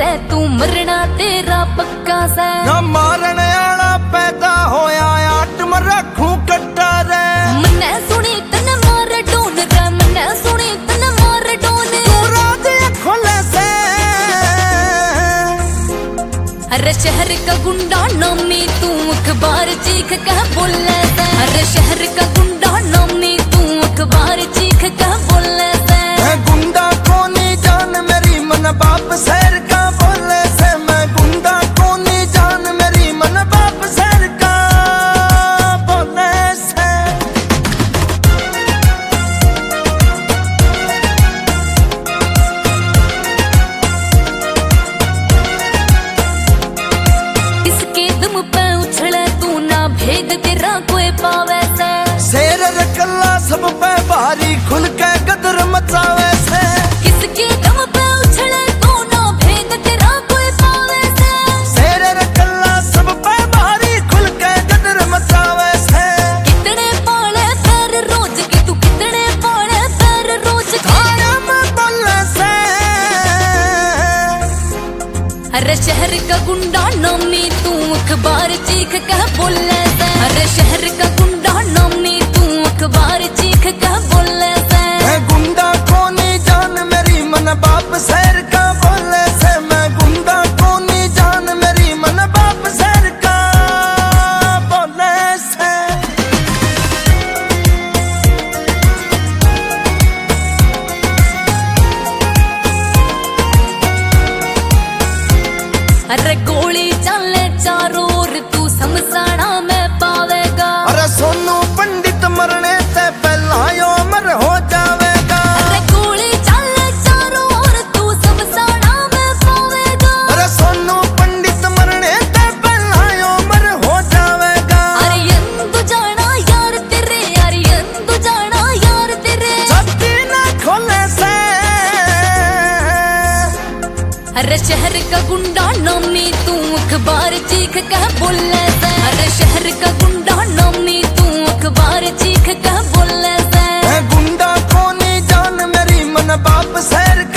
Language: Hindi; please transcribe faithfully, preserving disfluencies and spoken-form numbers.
रे तू मरना तेरा पक्का से ना मारने आला पैदा होया आट में रखूं कट्टा रे मन्ने सुनी तन मार डोन रे मन्ने सुनी तन मार डोन तू रात खोले से अरे शहर का गुंडा नामी तू अखबार चीख कह बोले से अरे शहर का गुंडा नामी तू अखबार चीख कह बोले से मैं गुंडा कोनी जान मेरी मन बाप शहर का बोले से मैं गुंडा कोनी जान मेरी मन बाप शहर का बोले से इसके दम पे उछले तू ना भेद तेरा कोई पावे से शेर रकल्ला सब पे भारी खुल के गदर मचावे से किसके दम पे उछले तू ना भेद तेरा कोई पावे से शेर रकल्ला सब पे भारी खुल के गदर मचावे से कितने पाले पैर रोज की तू कितने पाले पैर रोज खाया में बोले से अरे शहर का गुंडा नामी तू अखबार चीख कह बोले से अरे शहर का गुंडा नामी तू अखबार चीख कह बोले से मैं गुंडा कोनी जान मेरी मन बाप शहर का बोले से मैं गुंडा कोनी जान मेरी मन बाप शहर का बोले से अरे गोली चले चारों ओर तू समसाना में पावेगा अरे सोनू पंडित मरने से पहला यो अमर हो जावेगा अरे गोली चले चारों ओर तू समसाना में पावेगा अरे सोनू पंडित मरने से पहला यो अमर हो जावेगा अरे यंदु जाना यार तेरे अरे यंदु जाना यार तेरे छत्ती न खोले से अरे शहर का गुंडा नामी तू अखबार चीख कह बोले से अरे शहर का गुंडा नामी तू अखबार चीख कह बोले से मैं गुंडा कोनी जान मेरी मन बाप शहर